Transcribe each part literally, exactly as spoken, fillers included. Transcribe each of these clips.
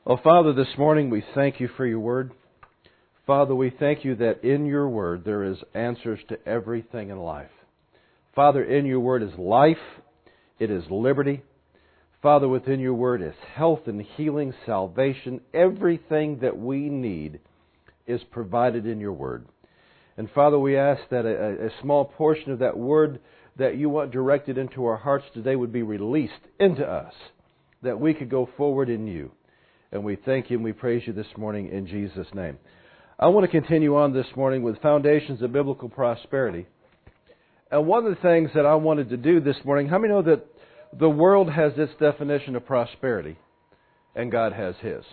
Oh, Father, this morning we thank you for your word. Father, we thank you that in your word there is answers to everything in life. Father, in your word is life. It is liberty. Father, within your word is health and healing, salvation. Everything that we need is provided in your word. And Father, we ask that a, a small portion of that word that you want directed into our hearts today would be released into us, that we could go forward in you. And we thank you and we praise you this morning in Jesus' name. I want to continue on this morning with Foundations of Biblical Prosperity. And one of the things that I wanted to do this morning, how many know that the world has its definition of prosperity and God has His?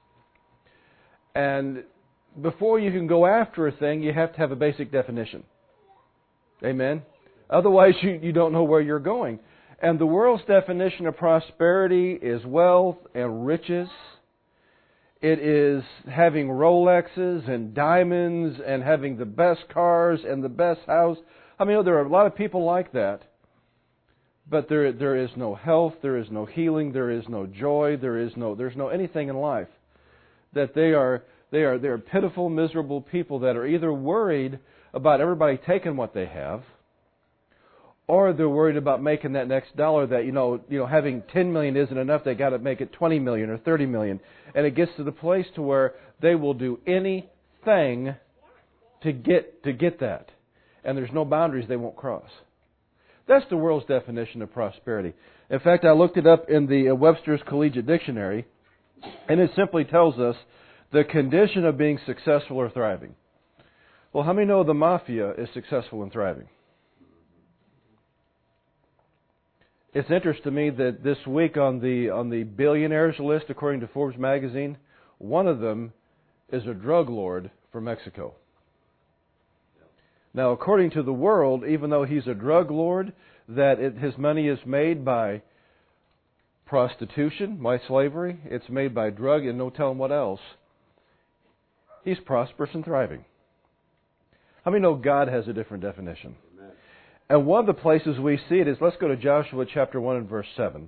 And before you can go after a thing, you have to have a basic definition. Amen? Otherwise, you, you don't know where you're going. And the world's definition of prosperity is wealth and riches. It is having Rolexes and diamonds and having the best cars and the best house. I mean, there are a lot of people like that. But there, there is no health, there is no healing, there is no joy, there is no, there's no anything in life. That they are, they are, they are pitiful, miserable people that are either worried about everybody taking what they have, or they're worried about making that next dollar. That you know, you know, having ten million isn't enough. They got to make it twenty million or thirty million, and it gets to the place to where they will do anything to get to get that, and there's no boundaries they won't cross. That's the world's definition of prosperity. In fact, I looked it up in the Webster's Collegiate Dictionary, and it simply tells us the condition of being successful or thriving. Well, how many know the mafia is successful and thriving? It's interesting to me that this week on the on the billionaires list, according to Forbes magazine, one of them is a drug lord from Mexico. Now, according to the world, even though he's a drug lord, that it, his money is made by prostitution, by slavery, it's made by drug, and no telling what else. He's prosperous and thriving. How many know God has a different definition? Amen. And one of the places we see it is, let's go to Joshua chapter one and verse seven.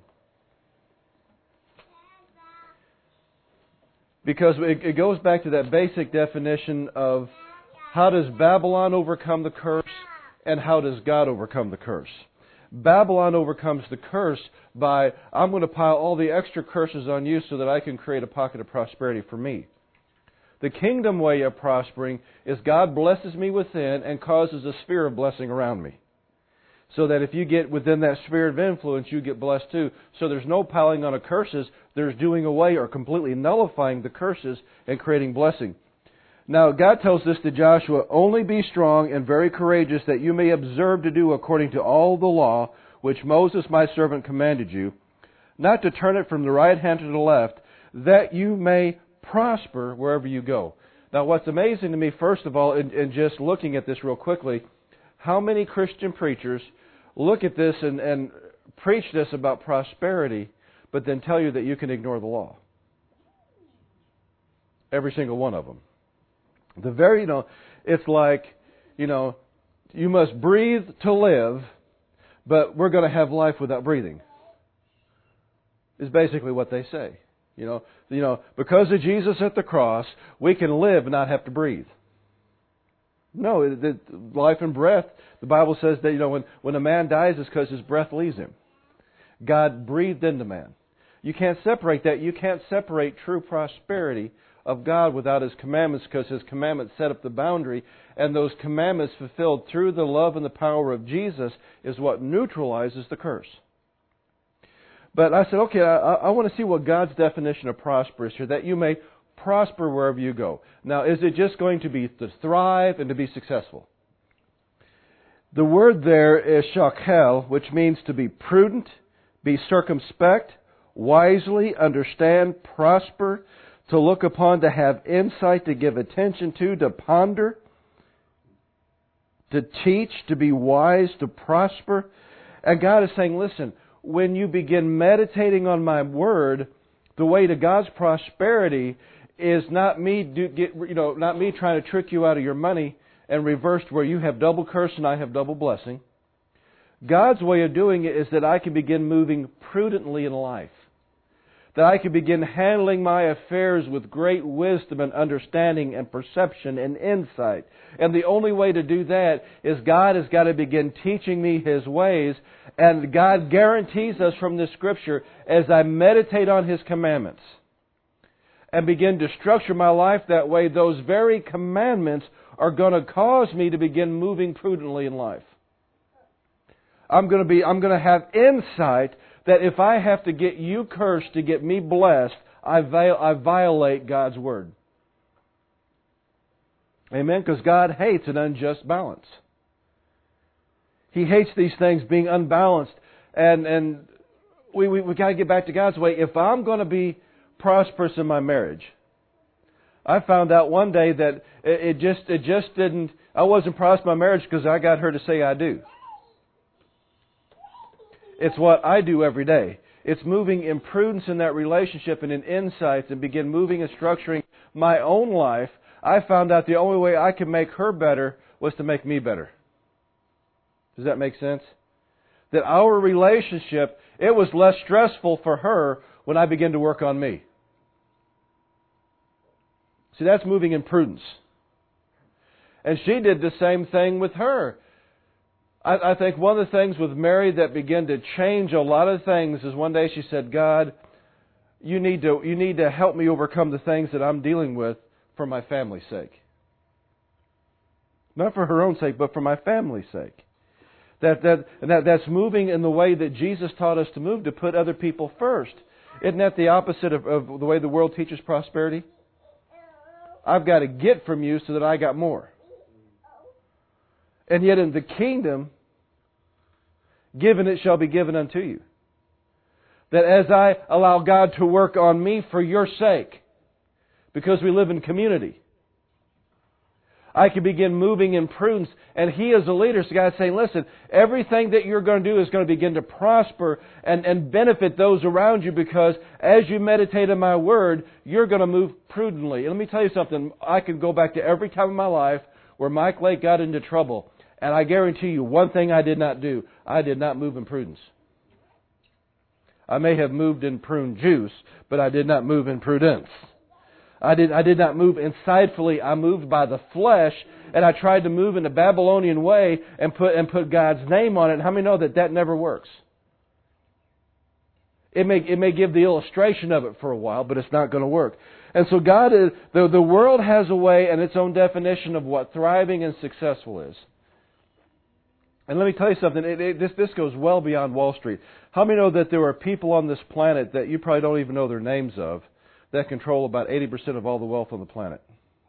Because it, it goes back to that basic definition of how does Babylon overcome the curse and how does God overcome the curse? Babylon overcomes the curse by, I'm going to pile all the extra curses on you so that I can create a pocket of prosperity for me. The kingdom way of prospering is God blesses me within and causes a sphere of blessing around me. So that if you get within that sphere of influence, you get blessed too. So there's no piling on of curses. There's doing away or completely nullifying the curses and creating blessing. Now, God tells this to Joshua, only be strong and very courageous that you may observe to do according to all the law which Moses my servant commanded you, not to turn it from the right hand to the left, that you may prosper wherever you go. Now, what's amazing to me, first of all, in, in just looking at this real quickly, how many Christian preachers look at this and, and preach this about prosperity, but then tell you that you can ignore the law? Every single one of them. The very, you know, it's like, you know, you must breathe to live, but we're going to have life without breathing. Is basically what they say. You know, you know, because of Jesus at the cross, we can live and not have to breathe. No, the life and breath, the Bible says that, you know, when, when a man dies, it's because his breath leaves him. God breathed into man. You can't separate that. You can't separate true prosperity of God without His commandments, because His commandments set up the boundary, and those commandments fulfilled through the love and the power of Jesus is what neutralizes the curse. But I said, okay, I, I want to see what God's definition of prosperous here, that you may prosper wherever you go. Now, is it just going to be to thrive and to be successful? The word there is shakel, which means to be prudent, be circumspect, wisely, understand, prosper, to look upon, to have insight, to give attention to, to ponder, to teach, to be wise, to prosper. And God is saying, listen, when you begin meditating on my word, the way to God's prosperity is not me do, get, you know, not me trying to trick you out of your money and reversed where you have double curse and I have double blessing. God's way of doing it is that I can begin moving prudently in life. that I can begin handling my affairs with great wisdom and understanding and perception and insight. And the only way to do that is God has got to begin teaching me His ways. And God guarantees us from this Scripture, as I meditate on His commandments and begin to structure my life that way, those very commandments are going to cause me to begin moving prudently in life. I'm going to be, I'm going to have insight that if I have to get you cursed to get me blessed, I, viol- I violate God's Word. Amen? Because God hates an unjust balance. He hates these things being unbalanced. And and we, we, we got to get back to God's way. If I'm going to be prosperous in my marriage, I found out one day that it, it just it just didn't, I wasn't prosperous in my marriage because I got her to say I do. It's what I do every day. It's moving in prudence in that relationship and in insights and begin moving and structuring my own life. I found out the only way I could make her better was to make me better. Does that make sense? That our relationship, it was less stressful for her when I began to work on me. See, that's moving in prudence. And she did the same thing with her. I, I think one of the things with Mary that began to change a lot of things is one day she said, God, you need to, you need to help me overcome the things that I'm dealing with for my family's sake. Not for her own sake, but for my family's sake. That, that, that that's moving in the way that Jesus taught us to move, to put other people first. Isn't that the opposite of, of the way the world teaches prosperity? I've got to get from you so that I got more. And yet in the kingdom, given it shall be given unto you. That as I allow God to work on me for your sake, because we live in community, I can begin moving in prudence. And He as a leader, so God's saying, listen, everything that you're going to do is going to begin to prosper and, and benefit those around you, because as you meditate on my Word, you're going to move prudently. And let me tell you something. I can go back to every time in my life where Mike Lake got into trouble. And I guarantee you, one thing I did not do, I did not move in prudence. I may have moved in prune juice, but I did not move in prudence. I did, I did not move insightfully. I moved by the flesh, and I tried to move in a Babylonian way and put, and put God's name on it. And how many know that that never works? It may, it may give the illustration of it for a while, but it's not going to work. And so God is, the, the world has a way and its own definition of what thriving and successful is. And let me tell you something, it, it, this, this goes well beyond Wall Street. How many know that there are people on this planet that you probably don't even know their names of, that control about eighty percent of all the wealth on the planet?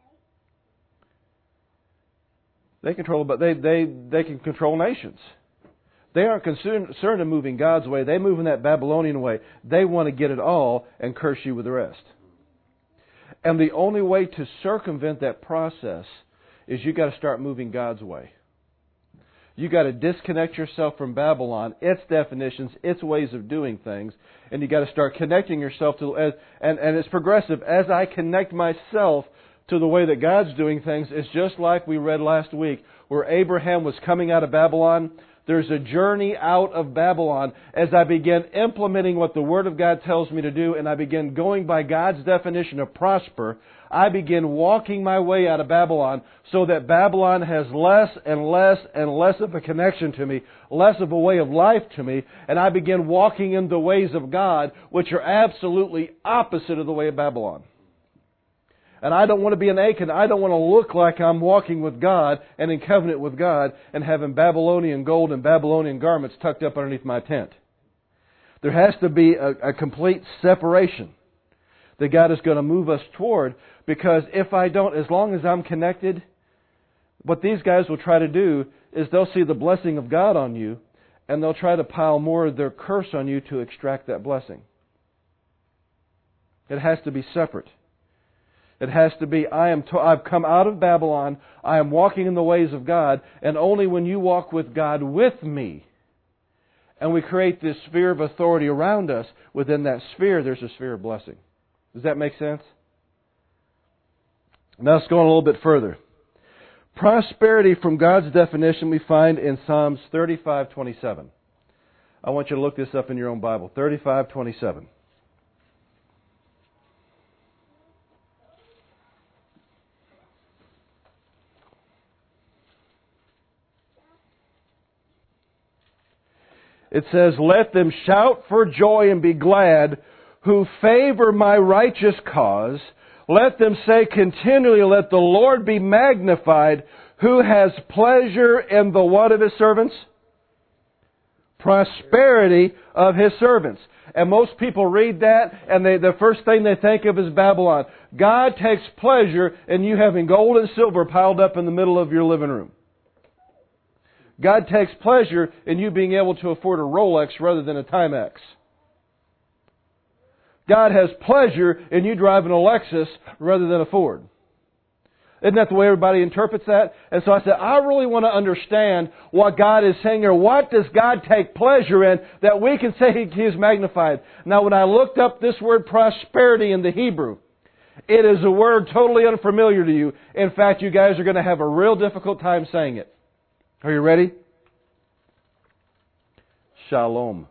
They control about they they they can control nations. They aren't concerned, concerned in moving God's way. They move in that Babylonian way. They want to get it all and curse you with the rest. And the only way to circumvent that process is you got to start moving God's way. You got to disconnect yourself from Babylon, its definitions, its ways of doing things, and you got to start connecting yourself to, and, and it's progressive. As I connect myself to the way that God's doing things, it's just like we read last week, where Abraham was coming out of Babylon. There's a journey out of Babylon as I begin implementing what the Word of God tells me to do, and I begin going by God's definition of prosper. I begin walking my way out of Babylon so that Babylon has less and less and less of a connection to me, less of a way of life to me, and I begin walking in the ways of God, which are absolutely opposite of the way of Babylon. And I don't want to be an Achan. I don't want to look like I'm walking with God and in covenant with God and having Babylonian gold and Babylonian garments tucked up underneath my tent. There has to be a, a complete separation that God is going to move us toward, because if I don't, as long as I'm connected, what these guys will try to do is they'll see the blessing of God on you, and they'll try to pile more of their curse on you to extract that blessing. It has to be separate. It has to be, I am. To, I've come out of Babylon, I am walking in the ways of God, and only when you walk with God with me, and we create this sphere of authority around us, within that sphere there's a sphere of blessing. Does that make sense? Now let's go on a little bit further. Prosperity from God's definition we find in Psalms thirty-five twenty-seven. I want you to look this up in your own Bible. thirty-five twenty-seven. It says, let them shout for joy and be glad who favor my righteous cause. Let them say continually, let the Lord be magnified, who has pleasure in the what of His servants? Prosperity of His servants. And most people read that, and they, the first thing they think of is Babylon. God takes pleasure in you having gold and silver piled up in the middle of your living room. God takes pleasure in you being able to afford a Rolex rather than a Timex. God has pleasure in you driving a Lexus rather than a Ford. Isn't that the way everybody interprets that? And so I said, I really want to understand what God is saying here. What does God take pleasure in that we can say He is magnified? Now, when I looked up this word prosperity in the Hebrew, it is a word totally unfamiliar to you. In fact, you guys are going to have a real difficult time saying it. Are you ready? Shalom.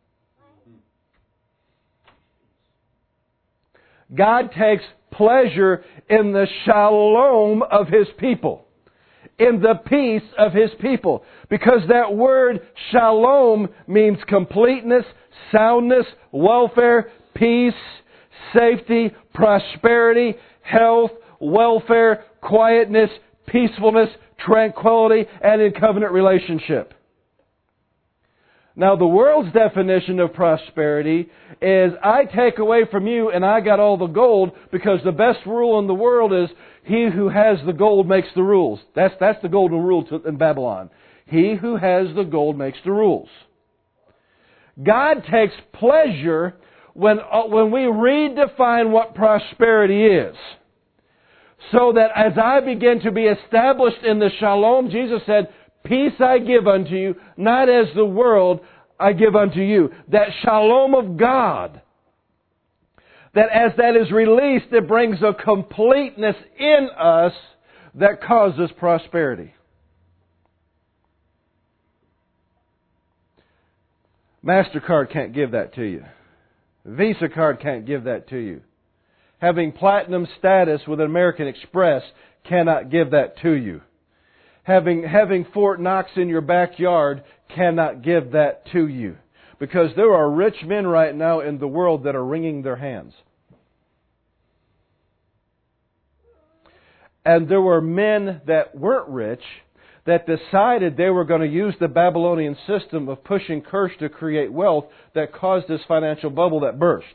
God takes pleasure in the shalom of His people, in the peace of His people. Because that word shalom means completeness, soundness, welfare, peace, safety, prosperity, health, welfare, quietness, peacefulness, tranquility, and in covenant relationship. Now, the world's definition of prosperity is I take away from you and I got all the gold, because the best rule in the world is he who has the gold makes the rules. That's, that's the golden rule in Babylon. He who has the gold makes the rules. God takes pleasure when, uh, when we redefine what prosperity is. So that as I begin to be established in the shalom, Jesus said, peace I give unto you, not as the world I give unto you. That shalom of God, that as that is released, it brings a completeness in us that causes prosperity. MasterCard can't give that to you. Visa card can't give that to you. Having platinum status with American Express cannot give that to you. Having, having Fort Knox in your backyard cannot give that to you. Because there are rich men right now in the world that are wringing their hands. And there were men that weren't rich that decided they were going to use the Babylonian system of pushing curse to create wealth that caused this financial bubble that burst.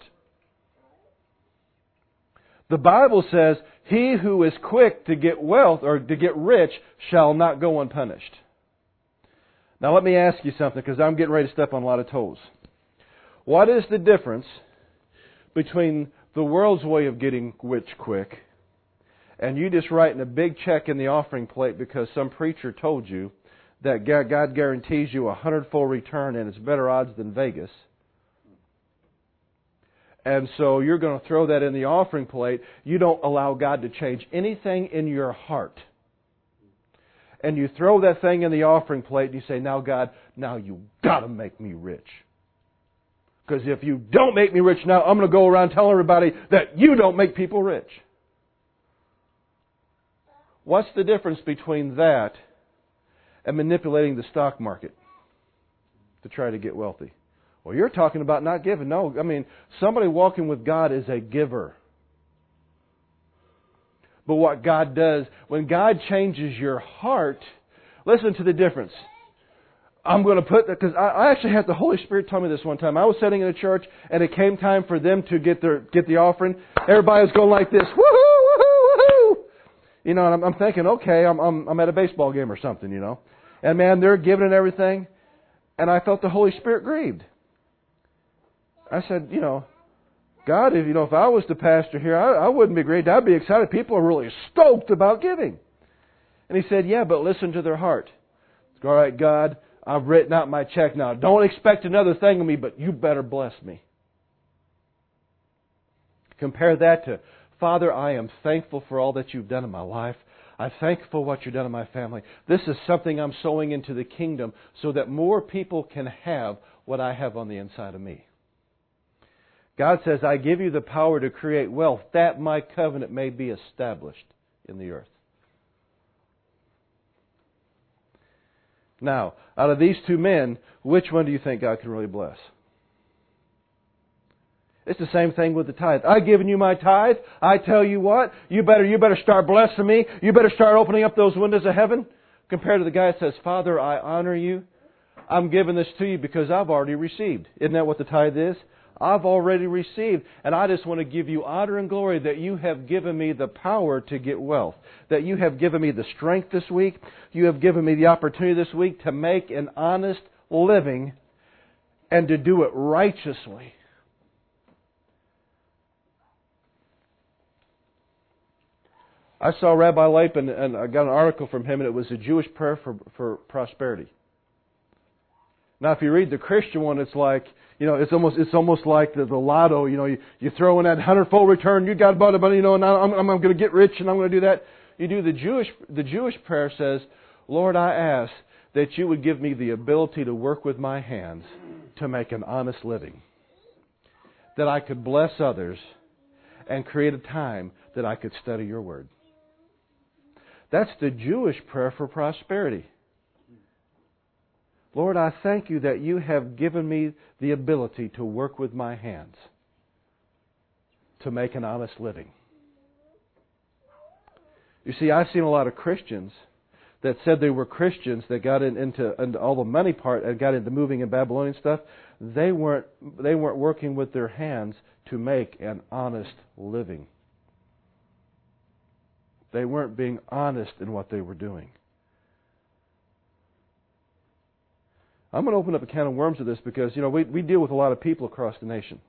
The Bible says, he who is quick to get wealth or to get rich shall not go unpunished. Now let me ask you something, because I'm getting ready to step on a lot of toes. What is the difference between the world's way of getting rich quick and you just writing a big check in the offering plate because some preacher told you that God guarantees you a hundredfold return and it's better odds than Vegas? And so you're going to throw that in the offering plate. You don't allow God to change anything in your heart. And you throw that thing in the offering plate and you say, now God, now you got to make me rich. Because if you don't make me rich now, I'm going to go around telling everybody that you don't make people rich. What's the difference between that and manipulating the stock market to try to get wealthy? Well, you're talking about not giving. No, I mean, somebody walking with God is a giver. But what God does, when God changes your heart, listen to the difference. I'm going to put that, because I, I actually had the Holy Spirit tell me this one time. I was sitting in a church, and it came time for them to get their get the offering. Everybody was going like this, woohoo, woohoo, woohoo. You know, and I'm, I'm thinking, okay, I'm, I'm I'm at a baseball game or something, you know. And man, they're giving and everything, and I felt the Holy Spirit grieved. I said, you know, God, if you know, if I was the pastor here, I, I wouldn't be grieved. I'd be excited. People are really stoked about giving. And he said, yeah, but listen to their heart. All right, God, I've written out my check now. Don't expect another thing of me, but you better bless me. Compare that to, Father, I am thankful for all that you've done in my life. I'm thankful for what you've done in my family. This is something I'm sowing into the kingdom so that more people can have what I have on the inside of me. God says, I give you the power to create wealth, that my covenant may be established in the earth. Now, out of these two men, which one do you think God can really bless? It's the same thing with the tithe. I've given you my tithe. I tell you what, you better you better start blessing me. You better start opening up those windows of heaven. Compared to the guy that says, Father, I honor you. I'm giving this to you because I've already received. Isn't that what the tithe is? I've already received, and I just want to give you honor and glory that you have given me the power to get wealth, that you have given me the strength this week, you have given me the opportunity this week to make an honest living and to do it righteously. I saw Rabbi Lapin, and I got an article from him, and it was a Jewish prayer for, for prosperity. Now, if you read the Christian one, it's like, you know, it's almost it's almost like the, the lotto. You know, you, you throw in that hundredfold return. You got about it, but you know, and I'm, I'm going to get rich, and I'm going to do that. You do the Jewish the Jewish prayer says, Lord, I ask that you would give me the ability to work with my hands to make an honest living, that I could bless others, and create a time that I could study your word. That's the Jewish prayer for prosperity. Lord, I thank you that you have given me the ability to work with my hands to make an honest living. You see, I've seen a lot of Christians that said they were Christians that got in, into, into all the money part and got into moving and Babylonian stuff. They weren't they weren't working with their hands to make an honest living. They weren't being honest in what they were doing. I'm going to open up a can of worms with this because, you know, we, we deal with a lot of people across the nation.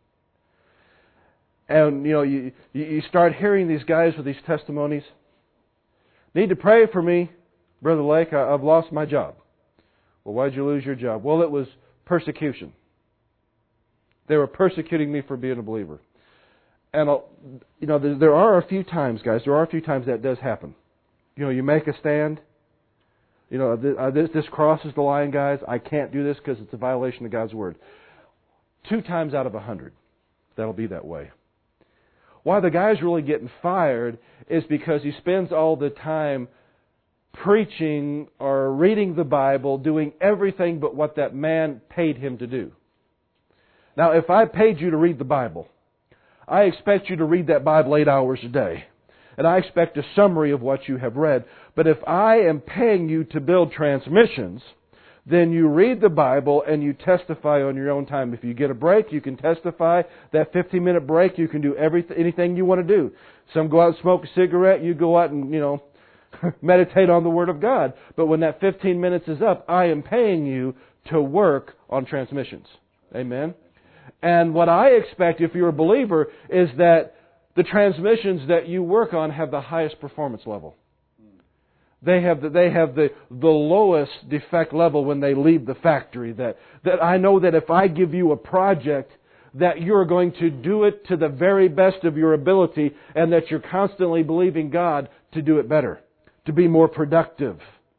And, you know, you, you start hearing these guys with these testimonies. Need to pray for me, Brother Lake, I, I've lost my job. Well, why did you lose your job? Well, it was persecution. They were persecuting me for being a believer. And, you know, there, there are a few times, guys, there are a few times that does happen. You know, you make a stand. You know, this, this crosses the line, guys. I can't do this because it's a violation of God's Word. Two times out of a hundred, that'll be that way. Why the guy's really getting fired is because he spends all the time preaching or reading the Bible, doing everything but what that man paid him to do. Now, if I paid you to read the Bible, I expect you to read that Bible eight hours a day. And I expect a summary of what you have read. But if I am paying you to build transmissions, then you read the Bible and you testify on your own time. If you get a break, you can testify. That fifteen-minute break, you can do everything, anything you want to do. Some go out and smoke a cigarette. You go out and, you know, meditate on the Word of God. But when that fifteen minutes is up, I am paying you to work on transmissions. Amen? And what I expect, if you're a believer, is that the transmissions that you work on have the highest performance level. They have the, they have the, the lowest defect level when they leave the factory. That, that I know that if I give you a project, that you're going to do it to the very best of your ability, and that you're constantly believing God to do it better, to be more productive.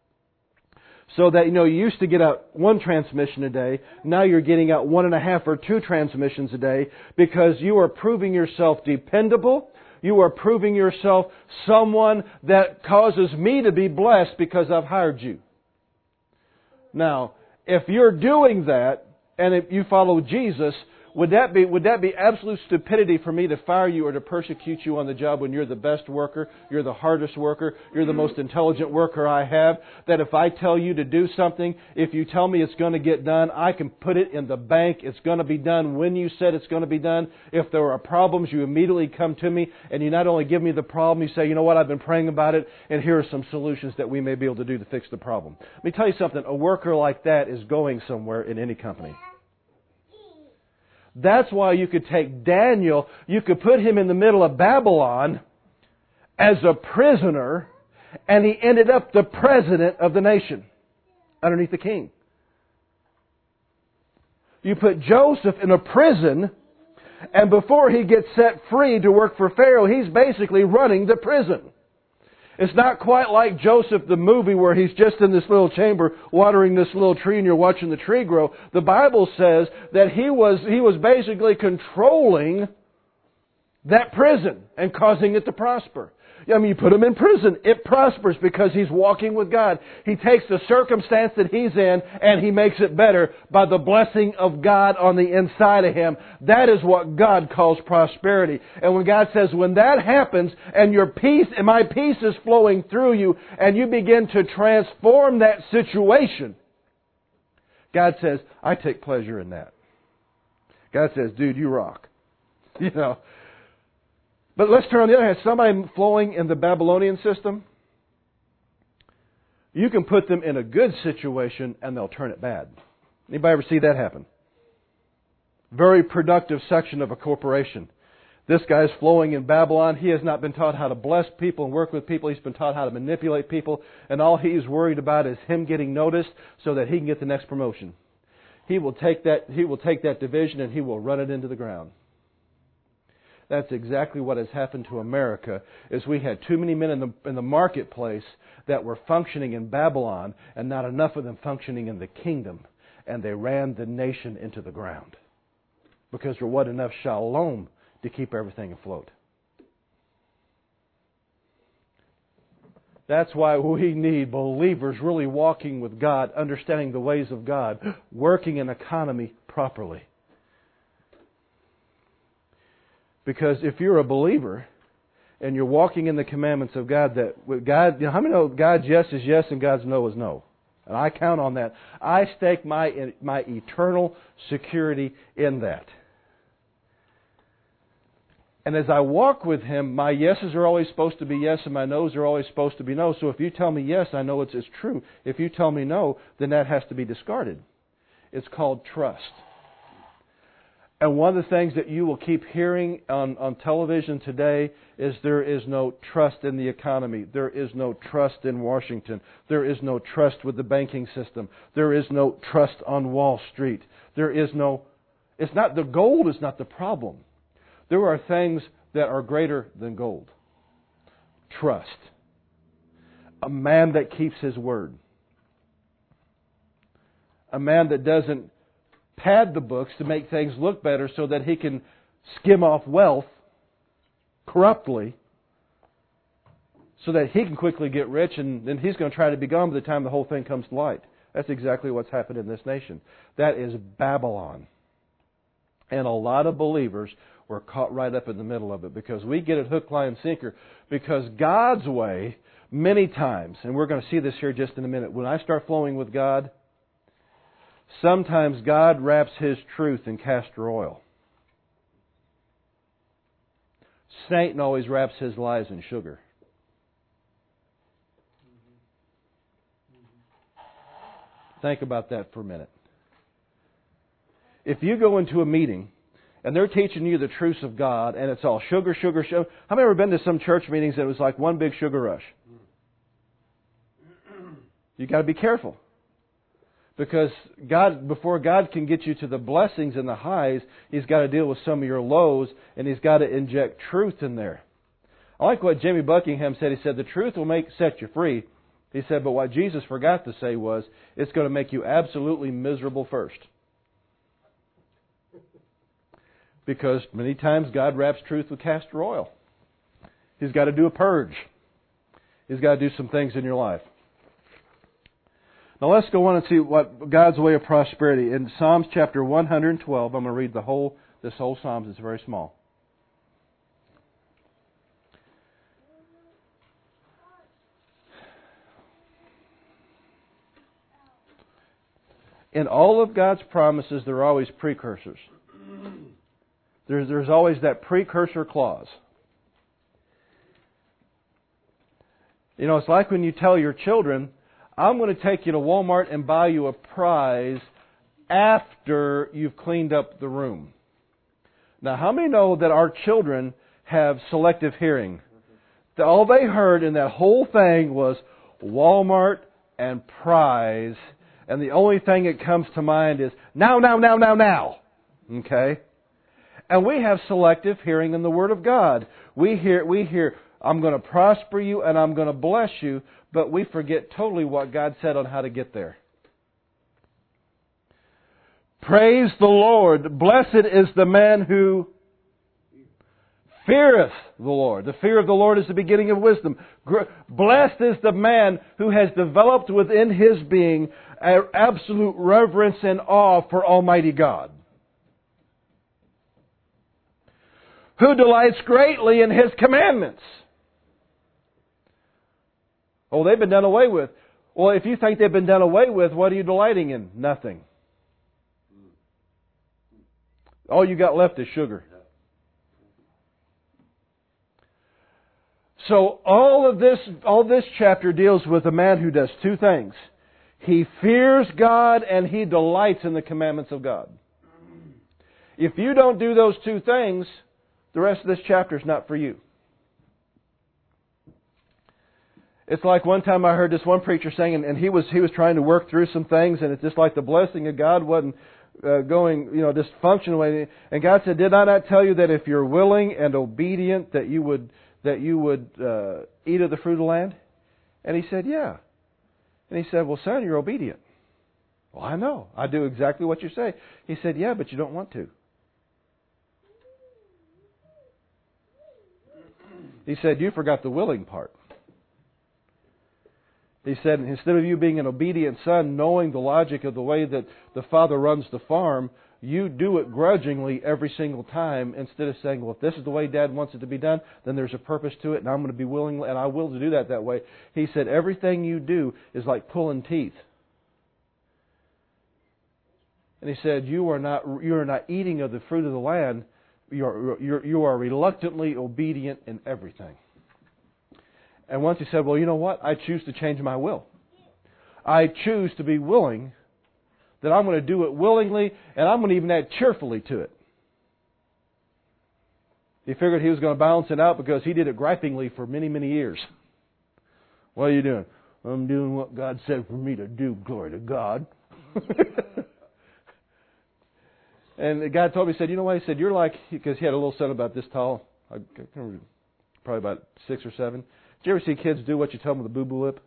So that, you know, you used to get out one transmission a day. Now you're getting out one and a half or two transmissions a day because you are proving yourself dependable. You are proving yourself someone that causes me to be blessed because I've hired you. Now, if you're doing that and if you follow Jesus, would that be would that be absolute stupidity for me to fire you or to persecute you on the job when you're the best worker, you're the hardest worker, you're the most intelligent worker I have? That if I tell you to do something, if you tell me it's going to get done, I can put it in the bank. It's going to be done when you said it's going to be done. If there are problems, you immediately come to me and you not only give me the problem, you say, you know what, I've been praying about it and here are some solutions that we may be able to do to fix the problem. Let me tell you something. A worker like that is going somewhere in any company. That's why you could take Daniel, you could put him in the middle of Babylon as a prisoner, and he ended up the president of the nation underneath the king. You put Joseph in a prison, and before he gets set free to work for Pharaoh, he's basically running the prison. It's not quite like Joseph the movie where he's just in this little chamber watering this little tree and you're watching the tree grow. The Bible says that he was he was basically controlling that prison and causing it to prosper. I mean, you put him in prison, it prospers because he's walking with God. He takes the circumstance that he's in and he makes it better by the blessing of God on the inside of him. That is what God calls prosperity. And when God says, when that happens and your peace, and my peace is flowing through you, and you begin to transform that situation, God says, I take pleasure in that. God says, dude, you rock. You know. But let's turn on the other hand. Somebody flowing in the Babylonian system, you can put them in a good situation and they'll turn it bad. Anybody ever see that happen? Very productive section of a corporation. This guy's flowing in Babylon. He has not been taught how to bless people and work with people. He's been taught how to manipulate people. And all he's worried about is him getting noticed so that he can get the next promotion. He will take that, he will take that division and he will run it into the ground. That's exactly what has happened to America, is we had too many men in the, in the marketplace that were functioning in Babylon and not enough of them functioning in the kingdom. And they ran the nation into the ground because there wasn't enough shalom to keep everything afloat. That's why we need believers really walking with God, understanding the ways of God, working an economy properly. Because if you're a believer and you're walking in the commandments of God, that with God, you know, how many know God's yes is yes and God's no is no? And I count on that. I stake my my eternal security in that. And as I walk with Him, my yeses are always supposed to be yes and my no's are always supposed to be no. So if you tell me yes, I know it's, it's true. If you tell me no, then that has to be discarded. It's called trust. And one of the things that you will keep hearing on, on television today is there is no trust in the economy. There is no trust in Washington. There is no trust with the banking system. There is no trust on Wall Street. There is no... It's not... The gold is not the problem. There are things that are greater than gold. Trust. A man that keeps his word. A man that doesn't pad the books to make things look better so that he can skim off wealth corruptly so that he can quickly get rich and then he's going to try to be gone by the time the whole thing comes to light. That's exactly what's happened in this nation. That is Babylon. And a lot of believers were caught right up in the middle of it because we get it hook, line, and sinker because God's way many times, and we're going to see this here just in a minute, when I start flowing with God, sometimes God wraps His truth in castor oil. Satan always wraps his lies in sugar. Think about that for a minute. If you go into a meeting and they're teaching you the truths of God and it's all sugar, sugar, sugar. How many have ever been to some church meetings that it was like one big sugar rush? You got to be careful. Because God, before God can get you to the blessings and the highs, He's got to deal with some of your lows, and He's got to inject truth in there. I like what Jimmy Buckingham said. He said, the truth will make set you free. He said, but what Jesus forgot to say was, it's going to make you absolutely miserable first. Because many times God wraps truth with castor oil. He's got to do a purge. He's got to do some things in your life. Now let's go on and see what God's way of prosperity. In Psalms chapter one hundred twelve, I'm going to read the whole, this whole Psalms. It's very small. In all of God's promises, there are always precursors. There's, there's always that precursor clause. You know, it's like when you tell your children, I'm going to take you to Walmart and buy you a prize after you've cleaned up the room. Now, how many know that our children have selective hearing? That all they heard in that whole thing was Walmart and prize, and the only thing that comes to mind is now, now, now, now, now. Okay? And we have selective hearing in the Word of God. We hear, we hear, I'm going to prosper you and I'm going to bless you, but we forget totally what God said on how to get there. Praise the Lord. Blessed is the man who feareth the Lord. The fear of the Lord is the beginning of wisdom. Blessed is the man who has developed within his being an absolute reverence and awe for Almighty God. Who delights greatly in His commandments. Oh, they've been done away with. Well, if you think they've been done away with, what are you delighting in? Nothing. All you got left is sugar. So all of this, all this chapter deals with a man who does two things. He fears God and he delights in the commandments of God. If you don't do those two things, the rest of this chapter is not for you. It's like one time I heard this one preacher saying, and, and he was he was trying to work through some things, and it's just like the blessing of God wasn't uh, going, you know, just functioning away. And God said, "Did I not tell you that if you're willing and obedient, that you would that you would uh, eat of the fruit of the land?" And he said, "Yeah." And he said, "Well, son, you're obedient." "Well, I know. I do exactly what you say." He said, "Yeah, but you don't want to." He said, "You forgot the willing part." He said, instead of you being an obedient son, knowing the logic of the way that the father runs the farm, you do it grudgingly every single time instead of saying, well, if this is the way Dad wants it to be done, then there's a purpose to it, and I'm going to be willing, and I will to do that that way. He said, everything you do is like pulling teeth. And he said, you are not you are not eating of the fruit of the land. You are, you're, you are reluctantly obedient in everything. And once he said, well, you know what? I choose to change my will. I choose to be willing, that I'm going to do it willingly, and I'm going to even add cheerfully to it. He figured he was going to balance it out because he did it gripingly for many, many years. What are you doing? I'm doing what God said for me to do. Glory to God. And God told me, he said, you know what? He said, you're like, because he had a little son about this tall, I can't remember, probably about six or seven. Did you ever see kids do what you tell them with a boo-boo lip?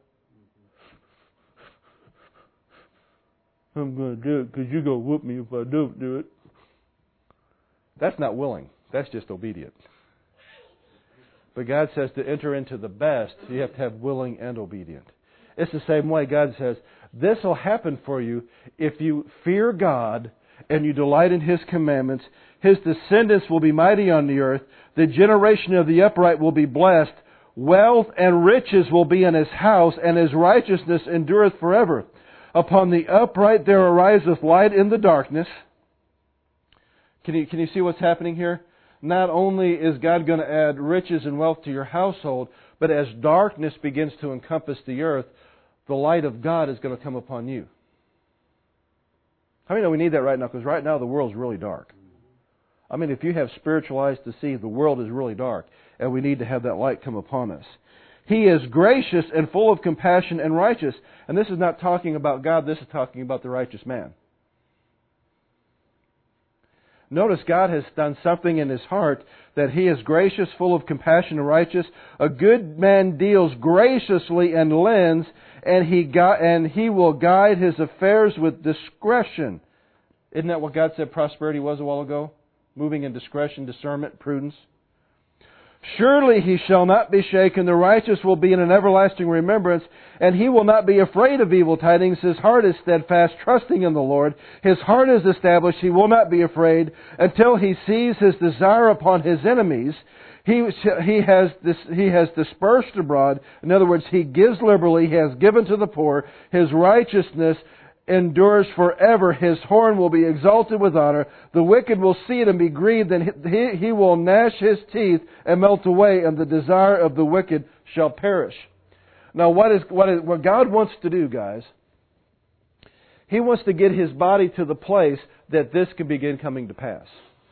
I'm going to do it because you're going to whoop me if I don't do it. That's not willing. That's just obedient. But God says to enter into the best, you have to have willing and obedient. It's the same way God says, this will happen for you if you fear God and you delight in His commandments. His descendants will be mighty on the earth. The generation of the upright will be blessed. Wealth and riches will be in His house, and His righteousness endureth forever. Upon the upright there ariseth light in the darkness. Can you, can you see what's happening here? Not only is God going to add riches and wealth to your household, but as darkness begins to encompass the earth, the light of God is going to come upon you. How many know we need that right now? Because right now the world's really dark. I mean, if you have spiritual eyes to see, the world is really dark, and we need to have that light come upon us. He is gracious and full of compassion and righteous. And this is not talking about God, this is talking about the righteous man. Notice God has done something in his heart that he is gracious, full of compassion and righteous. A good man deals graciously and lends, and he gu- and he will guide his affairs with discretion. Isn't that what God said prosperity was a while ago? Moving in discretion, discernment, prudence. Surely he shall not be shaken. The righteous will be in an everlasting remembrance, and he will not be afraid of evil tidings. His heart is steadfast, trusting in the Lord. His heart is established. He will not be afraid until he sees his desire upon his enemies. He, he, has this, he has dispersed abroad. In other words, he gives liberally. He has given to the poor. His righteousness endures forever. His horn will be exalted with honor. The wicked will see it and be grieved, and he, he will gnash his teeth and melt away, and the desire of the wicked shall perish. Now, what is what is what God wants to do, guys? He wants to get His body to the place that this can begin coming to pass.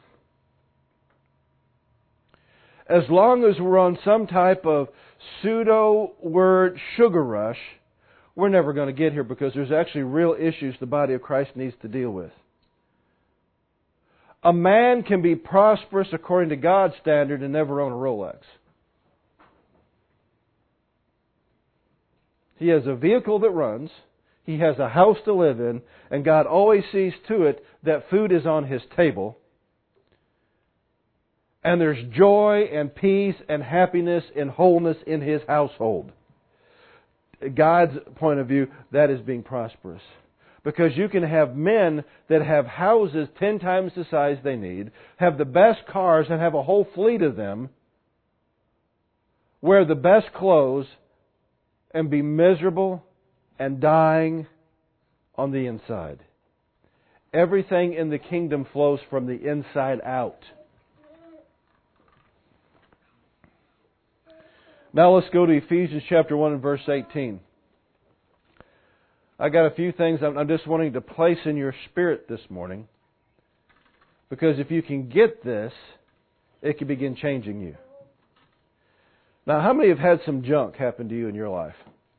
As long as we're on some type of pseudo-word sugar rush, we're never going to get here, because there's actually real issues the body of Christ needs to deal with. A man can be prosperous according to God's standard and never own a Rolex. He has a vehicle that runs, he has a house to live in, and God always sees to it that food is on his table. And there's joy and peace and happiness and wholeness in his household. God's point of view, that is being prosperous. Because you can have men that have houses ten times the size they need, have the best cars and have a whole fleet of them, wear the best clothes, and be miserable and dying on the inside. Everything in the kingdom flows from the inside out. Now let's go to Ephesians chapter one and verse eighteen. I got a few things I'm just wanting to place in your spirit this morning. Because if you can get this, it can begin changing you. Now, how many have had some junk happen to you in your life?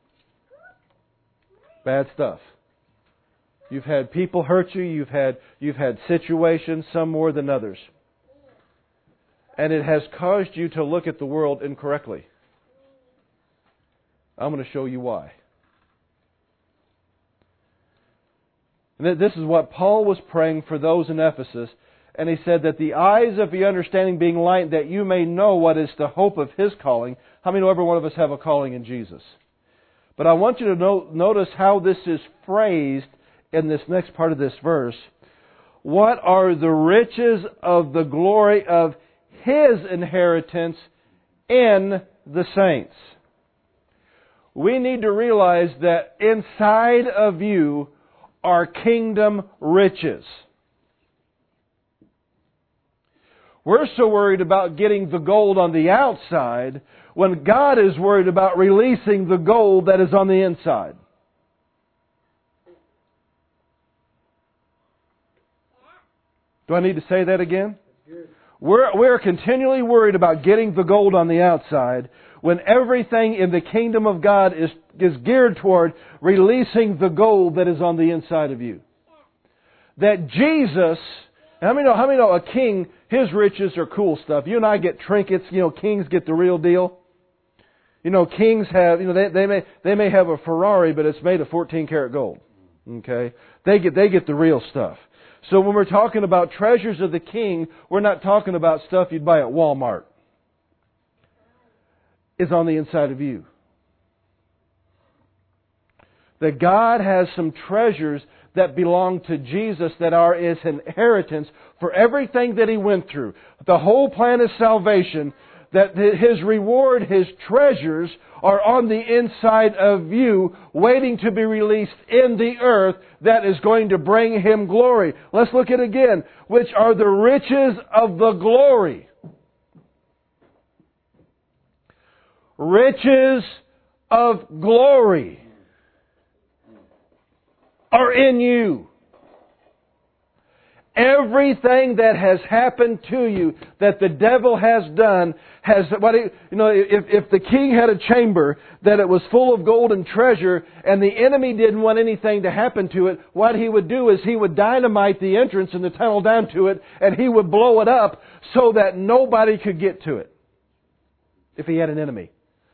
Bad stuff. You've had people hurt you. You've had, you've had situations, some more than others. And it has caused you to look at the world incorrectly. I'm going to show you why. And this is what Paul was praying for those in Ephesus. And he said that the eyes of your understanding being lightened, that you may know what is the hope of His calling. How many know every one of us have a calling in Jesus? But I want you to know, notice how this is phrased in this next part of this verse. What are the riches of the glory of His inheritance in the saints? We need to realize that inside of you are kingdom riches. We're so worried about getting the gold on the outside when God is worried about releasing the gold that is on the inside. Do I need to say that again? We're, we're continually worried about getting the gold on the outside when everything in the kingdom of God is, is geared toward releasing the gold that is on the inside of you. That Jesus, how many know, how many know a king, his riches are cool stuff. You and I get trinkets, you know, kings get the real deal. You know, kings have, you know, they, they may they may have a Ferrari, but it's made of fourteen karat gold. Okay? They get they get the real stuff. So when we're talking about treasures of the king, we're not talking about stuff you'd buy at Walmart. It's on the inside of you. That God has some treasures that belong to Jesus that are His inheritance for everything that He went through. The whole plan of salvation, that His reward, His treasures are on the inside of you, waiting to be released in the earth that is going to bring Him glory. Let's look at it again. Which are the riches of the glory. Riches of glory are in you. Everything that has happened to you, that the devil has done, has what he, you know. If if the king had a chamber that it was full of gold and treasure, and the enemy didn't want anything to happen to it, what he would do is he would dynamite the entrance and the tunnel down to it, and he would blow it up so that nobody could get to it. If he had an enemy.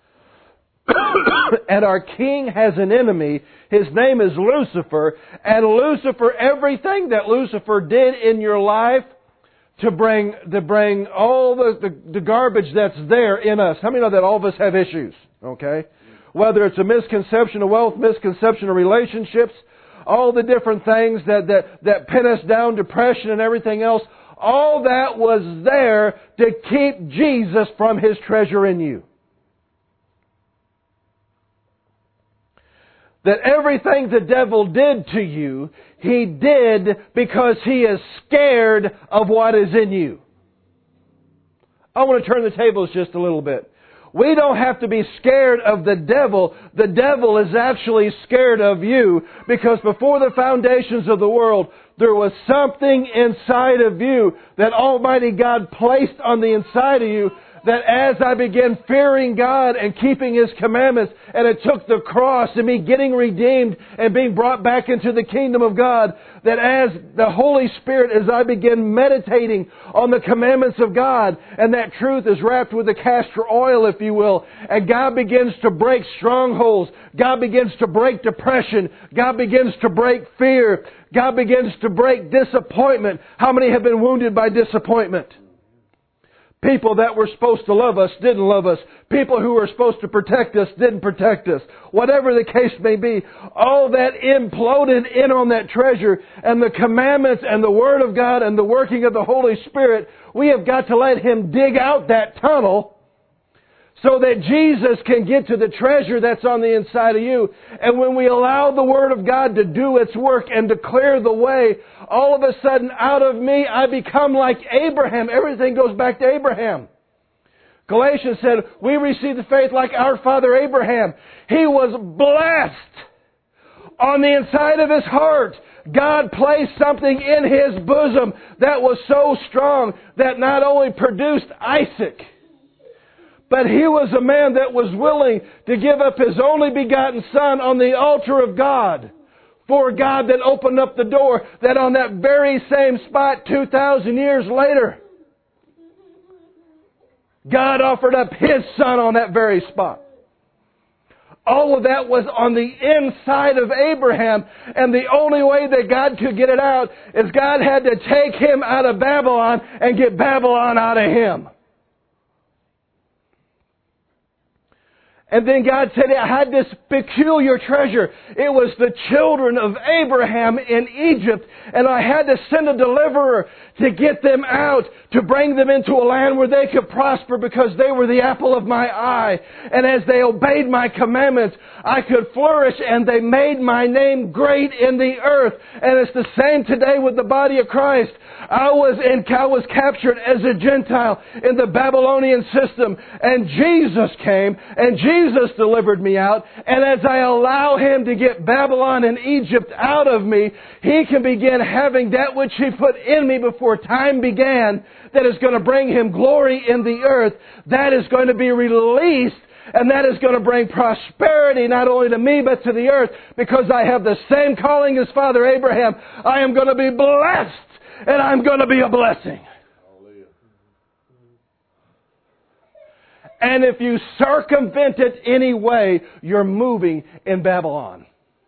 And our king has an enemy. His name is Lucifer. And Lucifer, everything that Lucifer did in your life to bring to bring all the, the, the garbage that's there in us. How many know that all of us have issues? Okay? Whether it's a misconception of wealth, misconception of relationships, all the different things that, that, that pin us down, depression and everything else, all that was there to keep Jesus from His treasure in you. That everything the devil did to you, he did because he is scared of what is in you. I want to turn the tables just a little bit. We don't have to be scared of the devil. The devil is actually scared of you because before the foundations of the world, there was something inside of you that Almighty God placed on the inside of you, that as I began fearing God and keeping His commandments, and it took the cross and me getting redeemed and being brought back into the kingdom of God, that as the Holy Spirit, as I begin meditating on the commandments of God, and that truth is wrapped with the castor oil, if you will, and God begins to break strongholds, God begins to break depression, God begins to break fear, God begins to break disappointment. How many have been wounded by disappointment? People that were supposed to love us didn't love us. People who were supposed to protect us didn't protect us. Whatever the case may be, all that imploded in on that treasure, and the commandments and the Word of God and the working of the Holy Spirit, we have got to let Him dig out that tunnel so that Jesus can get to the treasure that's on the inside of you. And when we allow the Word of God to do its work and to clear the way, all of a sudden out of me I become like Abraham. Everything goes back to Abraham. Galatians said, we receive the faith like our father Abraham. He was blessed on the inside of his heart. God placed something in his bosom that was so strong that not only produced Isaac, but he was a man that was willing to give up his only begotten son on the altar of God for God, that opened up the door that on that very same spot two thousand years later, God offered up His Son on that very spot. All of that was on the inside of Abraham, and the only way that God could get it out is God had to take him out of Babylon and get Babylon out of him. And then God said, I had this peculiar treasure. It was the children of Abraham in Egypt. And I had to send a deliverer to get them out, to bring them into a land where they could prosper because they were the apple of my eye. And as they obeyed my commandments, I could flourish, and they made my name great in the earth. And it's the same today with the body of Christ. I was in, I was captured as a Gentile in the Babylonian system. And Jesus came, and Jesus Jesus delivered me out, and as I allow Him to get Babylon and Egypt out of me, He can begin having that which He put in me before time began, that is going to bring Him glory in the earth. That is going to be released, and that is going to bring prosperity not only to me but to the earth, because I have the same calling as Father Abraham. I am going to be blessed, and I'm going to be a blessing. And if you circumvent it any way, you're moving in Babylon.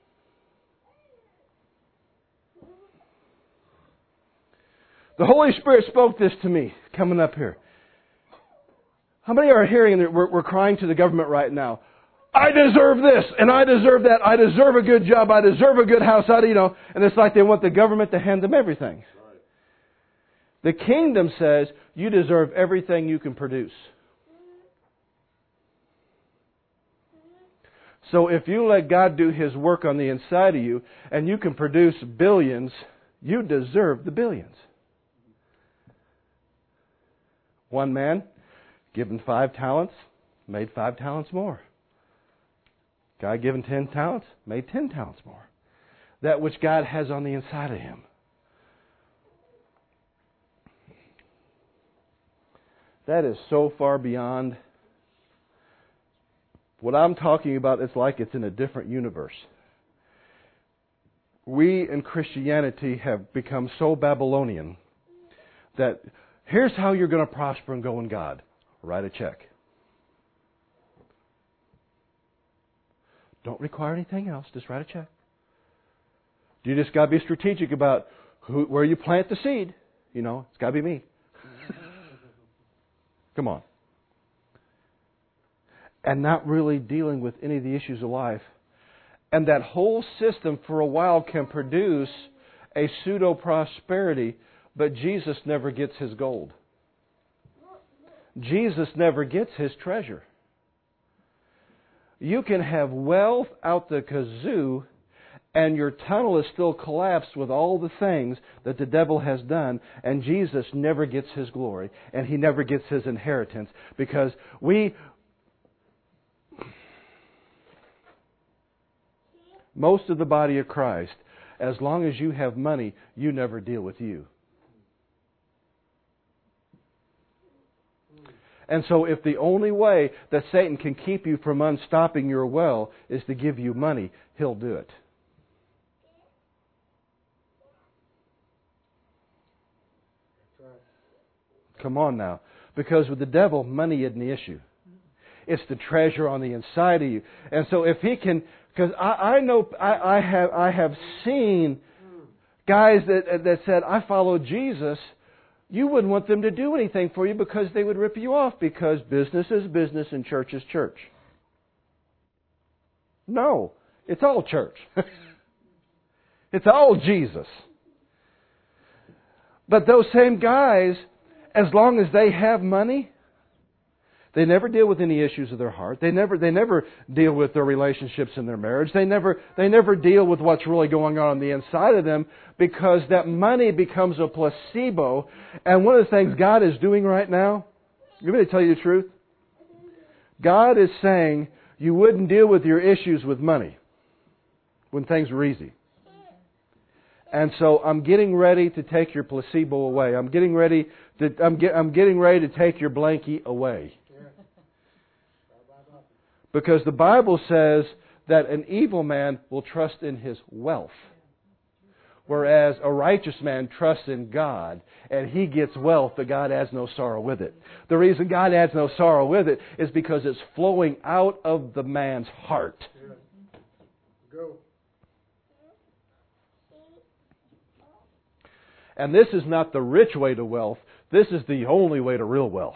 The Holy Spirit spoke this to me coming up here. How many are hearing that we're, we're crying to the government right now? I deserve this, and I deserve that. I deserve a good job. I deserve a good house. I, you know, and it's like they want the government to hand them everything. The kingdom says you deserve everything you can produce. So if you let God do His work on the inside of you, and you can produce billions, you deserve the billions. One man, given five talents, made five talents more. Guy given ten talents, made ten talents more. That which God has on the inside of him. That is so far beyond. What I'm talking about, it's like it's in a different universe. We in Christianity have become so Babylonian that here's how you're going to prosper and go in God. Write a check. Don't require anything else. Just write a check. You just got to be strategic about who, where you plant the seed. You know, it's got to be me. Come on. And not really dealing with any of the issues of life. And that whole system for a while can produce a pseudo-prosperity, but Jesus never gets His gold. Jesus never gets His treasure. You can have wealth out the kazoo, and your tunnel is still collapsed with all the things that the devil has done, and Jesus never gets His glory, and He never gets His inheritance, because we... Most of the body of Christ, as long as you have money, you never deal with you. And so if the only way that Satan can keep you from unstopping your well is to give you money, he'll do it. Come on now. Because with the devil, money isn't the issue. It's the treasure on the inside of you. And so if he can... Because I, I know, I, I have I have seen guys that that said, I followed Jesus, you wouldn't want them to do anything for you because they would rip you off, because business is business and church is church. No, it's all church. It's all Jesus. But those same guys, as long as they have money, they never deal with any issues of their heart. They never they never deal with their relationships in their marriage. They never they never deal with what's really going on on the inside of them, because that money becomes a placebo. And one of the things God is doing right now, you want me to tell you the truth? God is saying you wouldn't deal with your issues with money when things were easy. And so I'm getting ready to take your placebo away. I'm getting ready to I'm get, I'm getting ready to take your blankie away. Because the Bible says that an evil man will trust in his wealth, whereas a righteous man trusts in God, and he gets wealth, but God adds no sorrow with it. The reason God adds no sorrow with it is because it's flowing out of the man's heart. Go. And this is not the rich way to wealth. This is the only way to real wealth.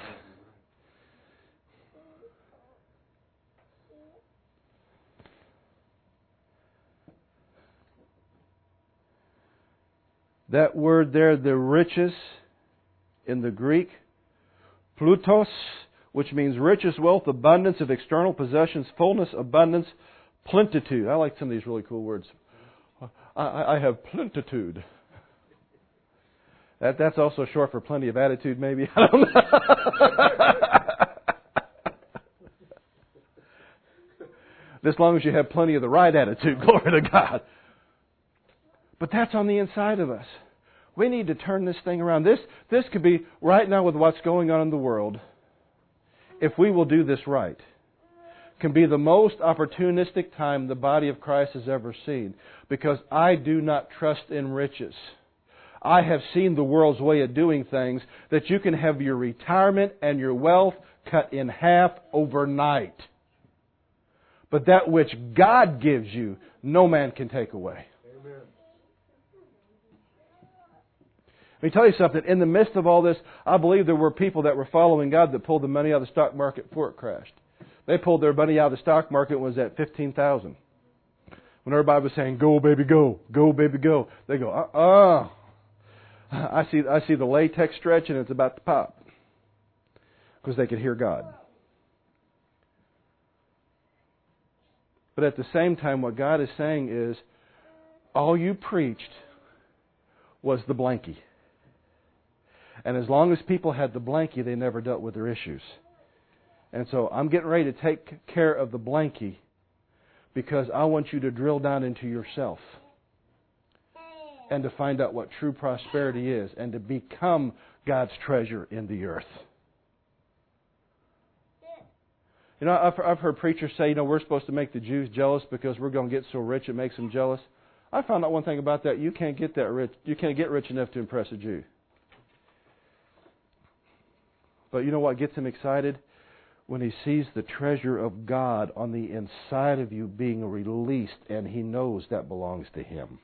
That word there, the riches, in the Greek, plutos, which means riches, wealth, abundance of external possessions, fullness, abundance, plenitude. I like some of these really cool words. I, I have plenitude. That, that's also short for plenty of attitude, maybe. I don't know. As long as you have plenty of the right attitude, glory to God. But that's on the inside of us. We need to turn this thing around. This, this could be, right now with what's going on in the world, if we will do this right, can be the most opportunistic time the body of Christ has ever seen. Because I do not trust in riches. I have seen the world's way of doing things, that you can have your retirement and your wealth cut in half overnight. But that which God gives you, no man can take away. Amen. Let me tell you something. In the midst of all this, I believe there were people that were following God that pulled the money out of the stock market before it crashed. They pulled their money out of the stock market when it was at fifteen thousand. When everybody was saying, "Go, baby, go. Go, baby, go." They go, uh-uh. I see, I see the latex stretch and it's about to pop. Because they could hear God. But at the same time, what God is saying is, all you preached was the blankie. And as long as people had the blankie, they never dealt with their issues. And so I'm getting ready to take care of the blankie, because I want you to drill down into yourself and to find out what true prosperity is and to become God's treasure in the earth. You know, I've, I've heard preachers say, you know, we're supposed to make the Jews jealous because we're going to get so rich it makes them jealous. I found out one thing about that. You can't get that rich. You can't get rich enough to impress a Jew. But you know what gets him excited? When he sees the treasure of God on the inside of you being released, and he knows that belongs to him.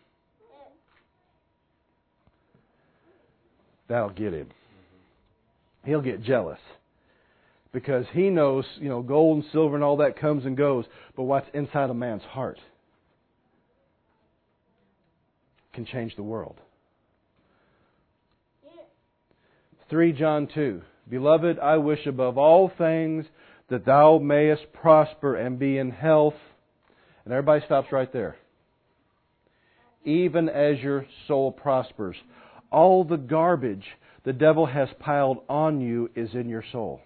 That'll get him. He'll get jealous. Because he knows, you know, gold and silver and all that comes and goes. But what's inside a man's heart can change the world. Three John two. Beloved, I wish above all things that thou mayest prosper and be in health. And everybody stops right there. Even as your soul prospers. All the garbage the devil has piled on you is in your soul.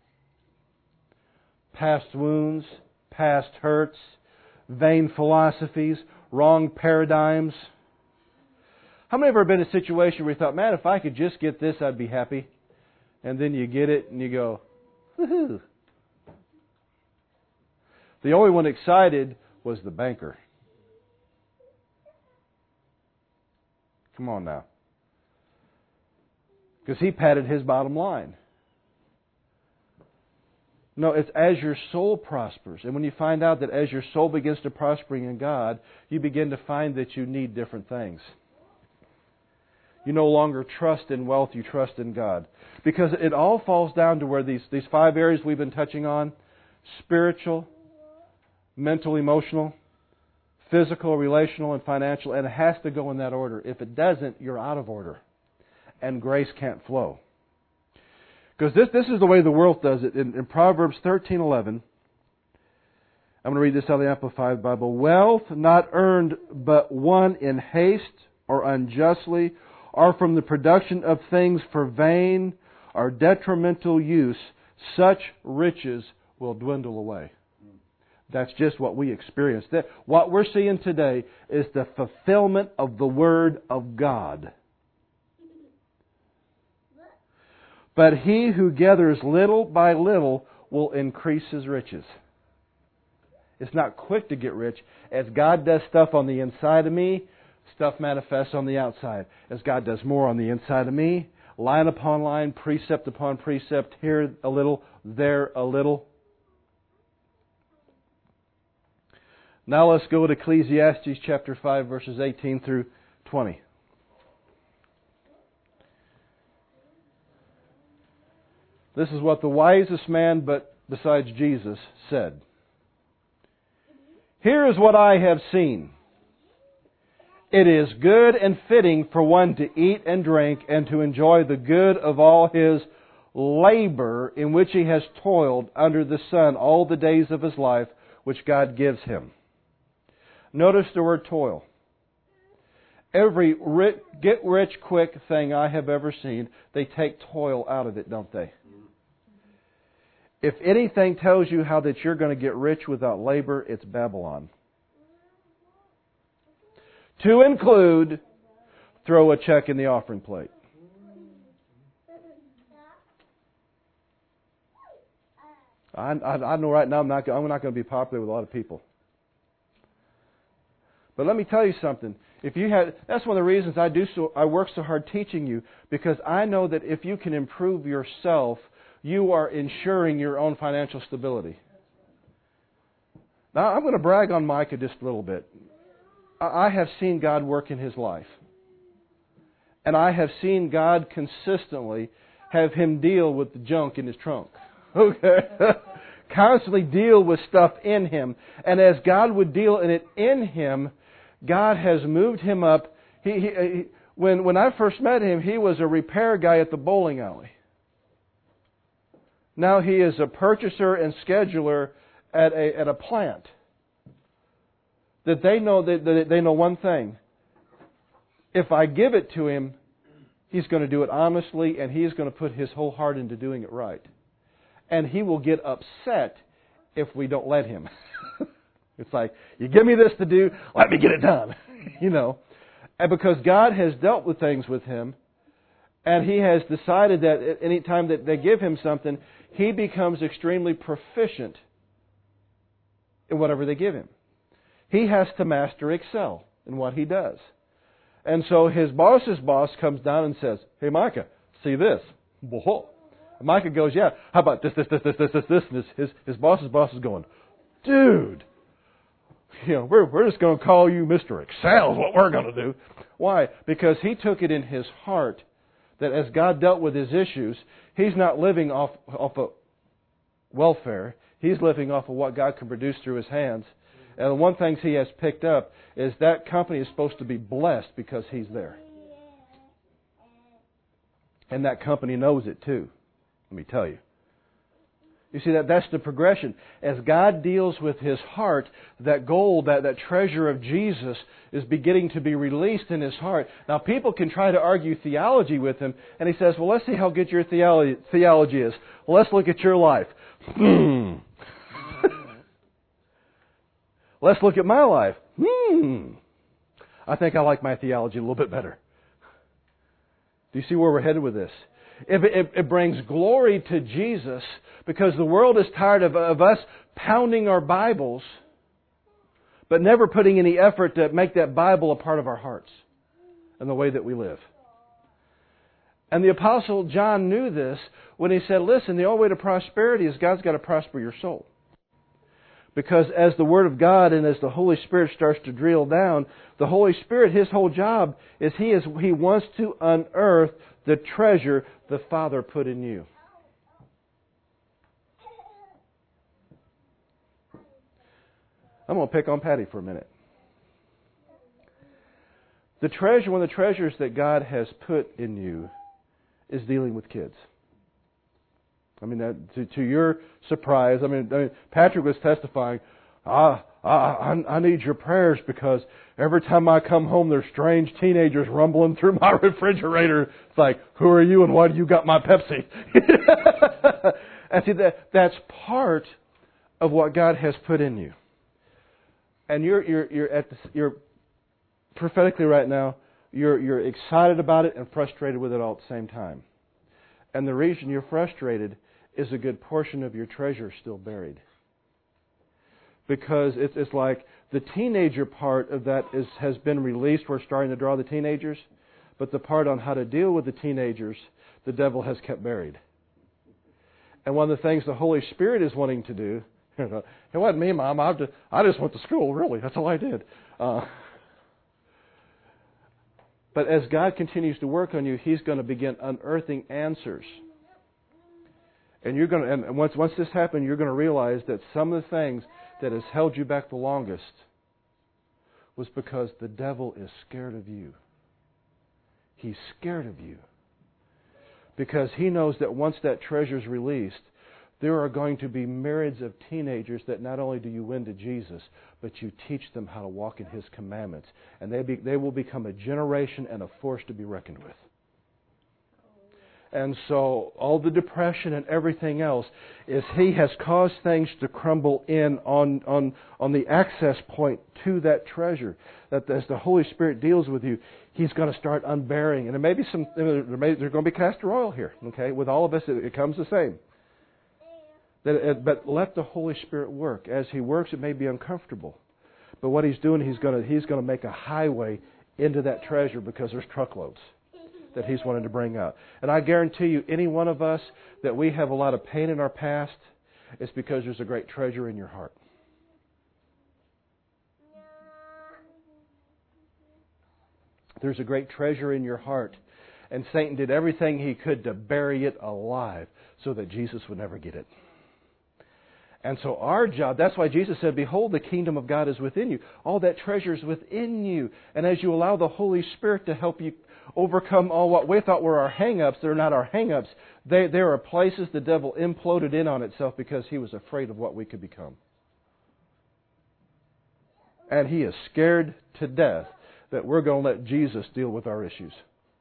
Past wounds, past hurts, vain philosophies, wrong paradigms. How many of you have ever been in a situation where you thought, man, if I could just get this, I'd be happy? And then you get it and you go, woohoo. The only one excited was the banker. Come on now. Because he padded his bottom line. No, it's as your soul prospers. And when you find out that as your soul begins to prosper in God, you begin to find that you need different things. You no longer trust in wealth, you trust in God. Because it all falls down to where these, these five areas we've been touching on, spiritual, mental, emotional, physical, relational, and financial, and it has to go in that order. If it doesn't, you're out of order. And grace can't flow. Because this, this is the way the world does it. In, in Proverbs thirteen eleven, I'm going to read this out of the Amplified Bible. Wealth not earned but won in haste or unjustly, or from the production of things for vain or detrimental use, such riches will dwindle away. That's just what we experience. What we're seeing today is the fulfillment of the Word of God. But he who gathers little by little will increase his riches. It's not quick to get rich. As God does stuff on the inside of me, stuff manifests on the outside. As God does more on the inside of me, line upon line, precept upon precept, here a little, there a little. Now let's go to Ecclesiastes chapter five, verses eighteen through twenty. This is what the wisest man, but besides Jesus, said. Here is what I have seen. It is good and fitting for one to eat and drink and to enjoy the good of all his labor in which he has toiled under the sun all the days of his life, which God gives him. Notice the word toil. Every rich, get-rich-quick thing I have ever seen, they take toil out of it, don't they? If anything tells you how that you're going to get rich without labor, it's Babylon. To include, throw a check in the offering plate. I, I, I know right now I'm not, I'm not going to be popular with a lot of people. But let me tell you something. If you had, that's one of the reasons I do so. I work so hard teaching you, because I know that if you can improve yourself, you are ensuring your own financial stability. Now, I'm going to brag on Micah just a little bit. I have seen God work in his life. And I have seen God consistently have him deal with the junk in his trunk. Okay? Constantly deal with stuff in him. And as God would deal in it in him, God has moved him up. He, he, he, when, when I first met him, he was a repair guy at the bowling alley. Now he is a purchaser and scheduler at a, at a plant. That they know that, that they know one thing. If I give it to him, he's going to do it honestly, and he's going to put his whole heart into doing it right. And he will get upset if we don't let him. It's like, you give me this to do, let me get it done. You know. And because God has dealt with things with him, and he has decided that any time that they give him something, he becomes extremely proficient in whatever they give him. He has to master Excel in what he does. And so his boss's boss comes down and says, hey, Micah, see this. Whoa. And Micah goes, yeah, how about this, this, this, this, this, this, this? And his, his, his boss's boss is going, dude, you know, we're, we're just going to call you Mister Excel is what we're going to do. Why? Because he took it in his heart that as God dealt with his issues, he's not living off, off of welfare. He's living off of what God can produce through his hands. And the one thing he has picked up is that company is supposed to be blessed because he's there. And that company knows it too. Let me tell you. You see, that that's the progression. As God deals with his heart, that gold, that, that treasure of Jesus is beginning to be released in his heart. Now, people can try to argue theology with him, and he says, well, let's see how good your theology, theology is. Well, let's look at your life. Hmm. Let's look at my life. Hmm. I think I like my theology a little bit better. Do you see where we're headed with this? If it, it, it brings glory to Jesus, because the world is tired of, of us pounding our Bibles, but never putting any effort to make that Bible a part of our hearts and the way that we live. And the Apostle John knew this when he said, listen, the only way to prosperity is God's got to prosper your soul. Because as the Word of God and as the Holy Spirit starts to drill down, the Holy Spirit, His whole job is He is He wants to unearth the treasure the Father put in you. I'm going to pick on Patty for a minute. The treasure, one of the treasures that God has put in you is dealing with kids. I mean, that, to, to your surprise, I mean, I mean, Patrick was testifying, ah, I, I need your prayers because every time I come home, there's strange teenagers rumbling through my refrigerator. It's like, who are you and why do you got my Pepsi? And see, that, that's part of what God has put in you. And you're you're you're at the, you're prophetically right now, you're you're excited about it and frustrated with it all at the same time. And the reason you're frustrated is a good portion of your treasure still buried. Because it's it's like the teenager part of that is has been released. We're starting to draw the teenagers, but the part on how to deal with the teenagers, the devil has kept buried. And one of the things the Holy Spirit is wanting to do. It wasn't me, Mom. I just, I just went to school, really. That's all I did. Uh, but as God continues to work on you, He's going to begin unearthing answers. And you're going to, and once once this happens, you're going to realize that some of the things that has held you back the longest was because the devil is scared of you. He's scared of you. Because he knows that once that treasure is released, there are going to be myriads of teenagers that not only do you win to Jesus, but you teach them how to walk in His commandments. And they be, they will become a generation and a force to be reckoned with. And so all the depression and everything else is He has caused things to crumble in on, on, on the access point to that treasure. That as the Holy Spirit deals with you, He's going to start unbearing. And there may be some, there may, there's going to be castor oil here. Okay, with all of us, it, it comes the same. That it, but let the Holy Spirit work. As He works, it may be uncomfortable. But what He's doing, He's going to He's going to make a highway into that treasure because there's truckloads that He's wanting to bring out. And I guarantee you, any one of us that we have a lot of pain in our past, it's because there's a great treasure in your heart. There's a great treasure in your heart. And Satan did everything he could to bury it alive so that Jesus would never get it. And so our job, that's why Jesus said, behold, the kingdom of God is within you. All that treasure is within you. And as you allow the Holy Spirit to help you overcome all what we thought were our hang-ups, they're not our hang-ups. They, there are places the devil imploded in on itself because he was afraid of what we could become. And he is scared to death that we're going to let Jesus deal with our issues.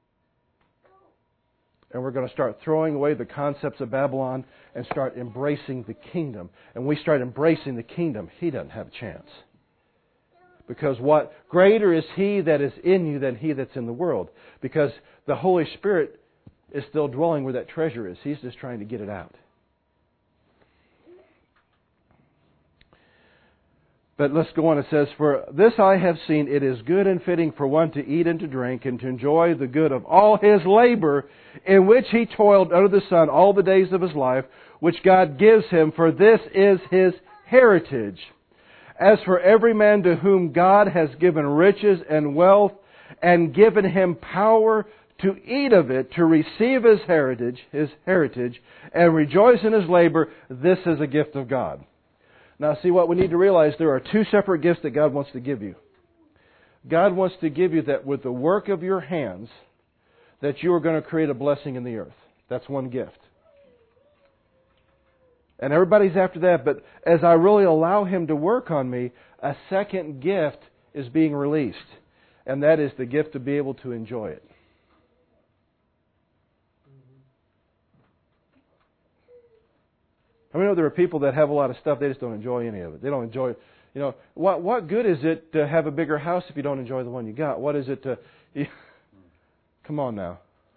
And we're going to start throwing away the concepts of Babylon and start embracing the kingdom. And we start embracing the kingdom, he doesn't have a chance. Because what greater is He that is in you than he that's in the world. Because the Holy Spirit is still dwelling where that treasure is. He's just trying to get it out. But let's go on. It says, for this I have seen, it is good and fitting for one to eat and to drink and to enjoy the good of all his labor in which he toiled under the sun all the days of his life, which God gives him, for this is his heritage. As for every man to whom God has given riches and wealth and given him power to eat of it, to receive his heritage, his heritage, and rejoice in his labor, this is a gift of God. Now, see, what we need to realize, there are two separate gifts that God wants to give you. God wants to give you that with the work of your hands, that you are going to create a blessing in the earth. That's one gift. And everybody's after that, but as I really allow Him to work on me, a second gift is being released. And that is the gift to be able to enjoy it. I mean, there are people that have a lot of stuff, they just don't enjoy any of it. They don't enjoy it. You know, what what good is it to have a bigger house if you don't enjoy the one you got? What is it to... You, come on now.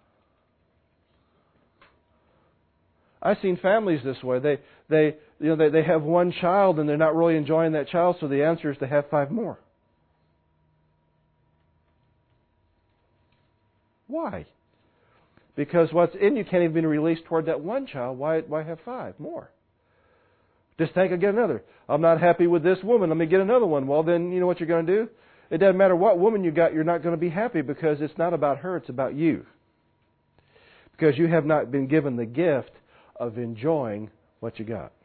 I've seen families this way. They they you know they, they have one child and they're not really enjoying that child, so the answer is to have five more. Why? Because what's in you can't even be released toward that one child. Why why have five more? Just think I'll get another. I'm not happy with this woman. Let me get another one. Well, then you know what you're going to do? It doesn't matter what woman you got, you're not going to be happy because it's not about her, it's about you. Because you have not been given the gift of enjoying what you got.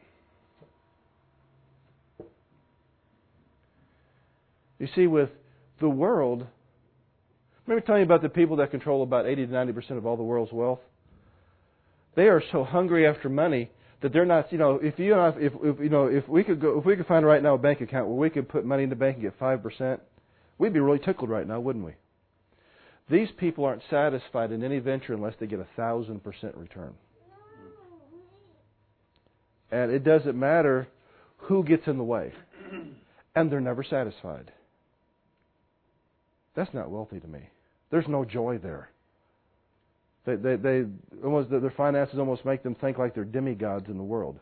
You see, with the world, let me tell you about the people that control about eighty to ninety percent of all the world's wealth. They are so hungry after money that they're not, you know, if you if, if you know if we could go if we could find right now a bank account where we could put money in the bank and get five percent, we'd be really tickled right now, wouldn't we? These people aren't satisfied in any venture unless they get a thousand percent return. And it doesn't matter who gets in the way. And they're never satisfied. That's not wealthy to me. There's no joy there. They, they, they almost their finances almost make them think like they're demigods in the world.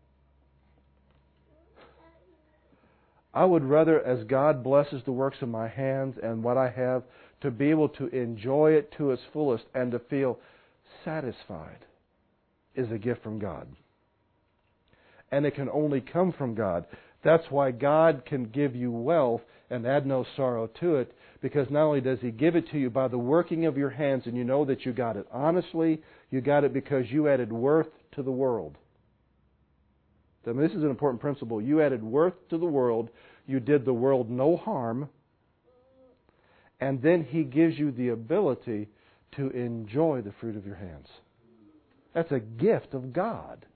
I would rather, as God blesses the works of my hands and what I have, to be able to enjoy it to its fullest and to feel satisfied is a gift from God. And it can only come from God. That's why God can give you wealth and add no sorrow to it, because not only does He give it to you by the working of your hands and you know that you got it honestly, you got it because you added worth to the world. I mean, this is an important principle. You added worth to the world. You did the world no harm. And then He gives you the ability to enjoy the fruit of your hands. That's a gift of God.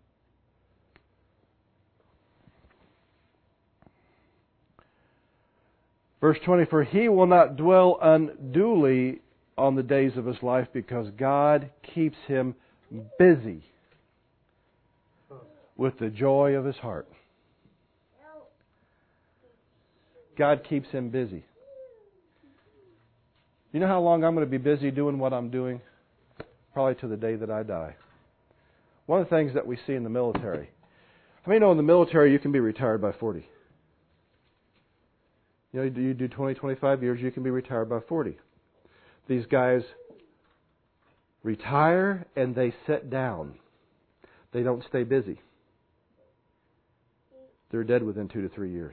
Verse twenty, for he will not dwell unduly on the days of his life because God keeps him busy with the joy of his heart. God keeps him busy. You know how long I'm going to be busy doing what I'm doing? Probably to the day that I die. One of the things that we see in the military. How many know in the military you can be retired by forty? You know, you do twenty, twenty-five years, you can be retired by forty. These guys retire and they sit down. They don't stay busy. They're dead within two to three years.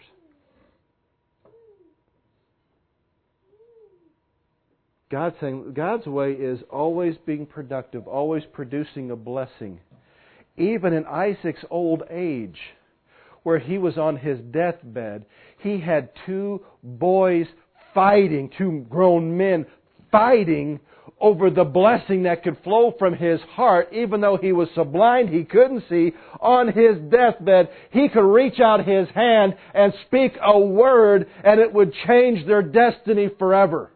God's saying, God's way is always being productive, always producing a blessing. Even in Isaac's old age, where he was on his deathbed, he had two boys fighting, two grown men fighting over the blessing that could flow from his heart. Even though he was so blind he couldn't see, on his deathbed he could reach out his hand and speak a word and it would change their destiny forever.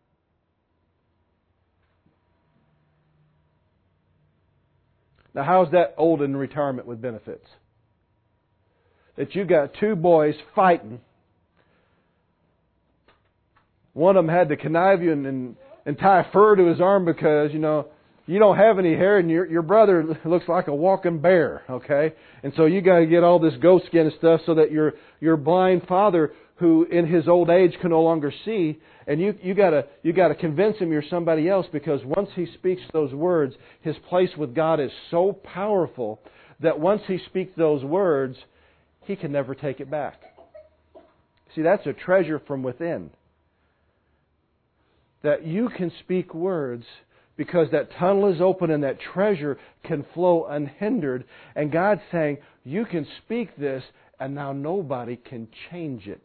Now how's that old in retirement with benefits? That you got two boys fighting. One of them had to connive you and, and, and tie fur to his arm because, you know, you don't have any hair and your your brother looks like a walking bear, okay? And so you got to get all this goat skin and stuff so that your your blind father, who in his old age can no longer see, and you you got to you got to convince him you're somebody else, because once he speaks those words, his place with God is so powerful that once he speaks those words, he can never take it back. See, that's a treasure from within. That you can speak words because that tunnel is open and that treasure can flow unhindered. And God's saying, you can speak this and now nobody can change it.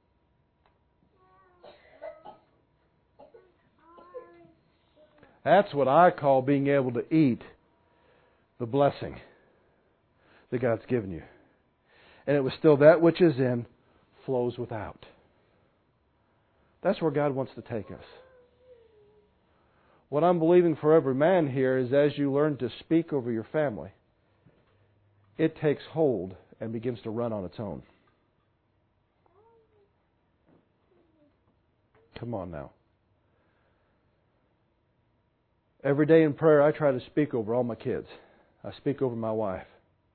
That's what I call being able to eat the blessing that God's given you. And it was still that which is in flows without. That's where God wants to take us. What I'm believing for every man here is as you learn to speak over your family, it takes hold and begins to run on its own. Come on now. Every day in prayer I try to speak over all my kids. I speak over my wife.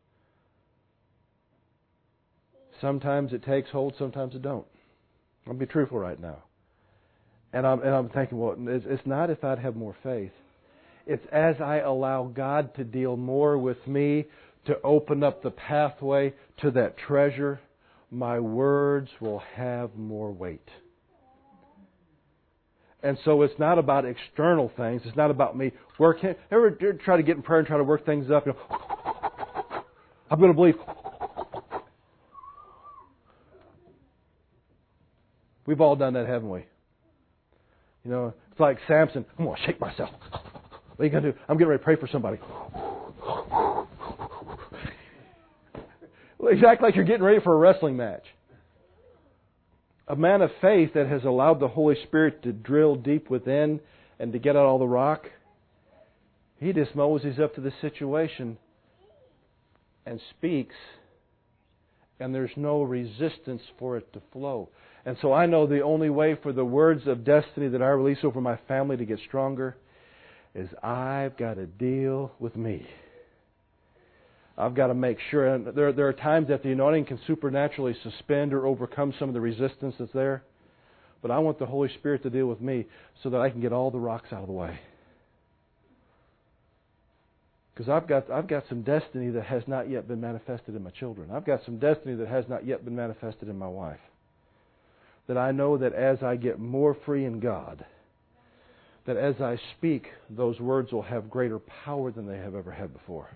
Sometimes it takes hold, sometimes it don't. I'll be truthful right now. And I'm, and I'm thinking, well, it's, it's not if I'd have more faith. It's as I allow God to deal more with me to open up the pathway to that treasure, my words will have more weight. And so it's not about external things. It's not about me working. Ever try to get in prayer and try to work things up? You know, I'm going to believe. We've all done that, haven't we? You know, it's like Samson. I'm going to shake myself. What are you going to do? I'm getting ready to pray for somebody. Well, you act like you're getting ready for a wrestling match. A man of faith that has allowed the Holy Spirit to drill deep within and to get out all the rock, he just moseys up to the situation and speaks, and there's no resistance for it to flow. And so I know the only way for the words of destiny that I release over my family to get stronger is I've got to deal with me. I've got to make sure. And there, there are times that the anointing can supernaturally suspend or overcome some of the resistance that's there. But I want the Holy Spirit to deal with me so that I can get all the rocks out of the way. Because I've got, I've got some destiny that has not yet been manifested in my children. I've got some destiny that has not yet been manifested in my wife. That I know that as I get more free in God, that as I speak, those words will have greater power than they have ever had before.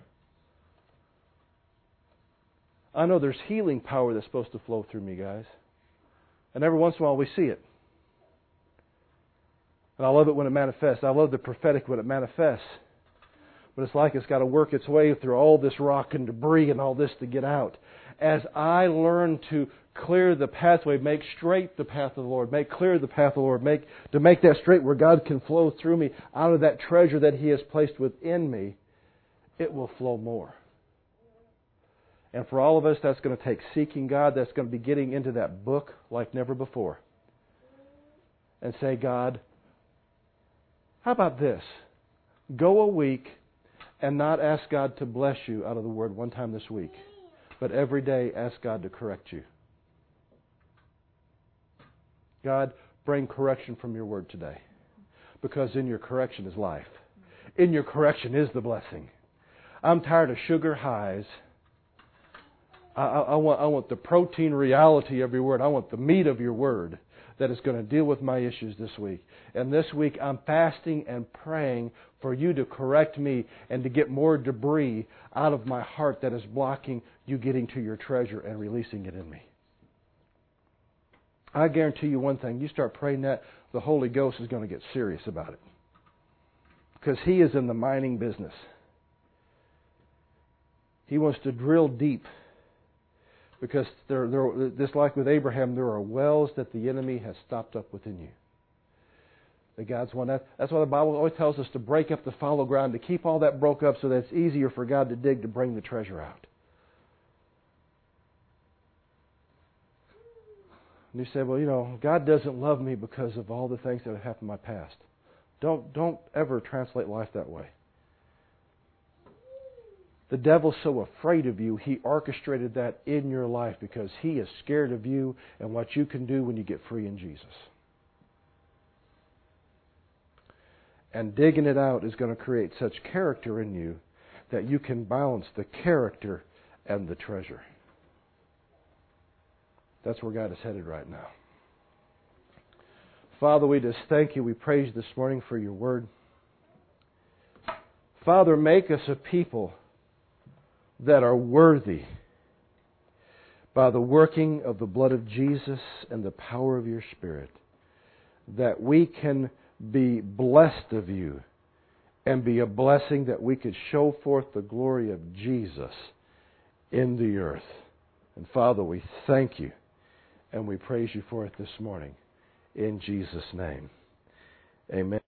I know there's healing power that's supposed to flow through me, guys. And every once in a while we see it. And I love it when it manifests. I love the prophetic when it manifests. But it's like it's got to work its way through all this rock and debris and all this to get out. As I learn to clear the pathway, make straight the path of the Lord, make clear the path of the Lord, make to make that straight where God can flow through me out of that treasure that He has placed within me, it will flow more. And for all of us, that's going to take seeking God. That's going to be getting into that book like never before. And say, God, how about this? Go a week and not ask God to bless you out of the Word one time this week. But every day ask God to correct you. God, bring correction from your Word today. Because in your correction is life. In your correction is the blessing. I'm tired of sugar highs. I, I, I want I want the protein reality of your Word. I want the meat of your Word that is going to deal with my issues this week. And this week I'm fasting and praying for you to correct me and to get more debris out of my heart that is blocking you getting to your treasure and releasing it in me. I guarantee you one thing. You start praying that, the Holy Ghost is going to get serious about it. Because He is in the mining business. He wants to drill deep. Because there, there, just like with Abraham, there are wells that the enemy has stopped up within you. That God's one. That, that's why the Bible always tells us to break up the fallow ground, to keep all that broke up so that it's easier for God to dig to bring the treasure out. And you say, well, you know, God doesn't love me because of all the things that have happened in my past. Don't, don't ever translate life that way. The devil's so afraid of you, he orchestrated that in your life because he is scared of you and what you can do when you get free in Jesus. And digging it out is going to create such character in you that you can balance the character and the treasure. That's where God is headed right now. Father, we just thank you. We praise you this morning for your word. Father, make us a people that are worthy by the working of the blood of Jesus and the power of your Spirit, that we can be blessed of you and be a blessing, that we could show forth the glory of Jesus in the earth. And Father, we thank you and we praise you for it this morning. In Jesus' name, amen.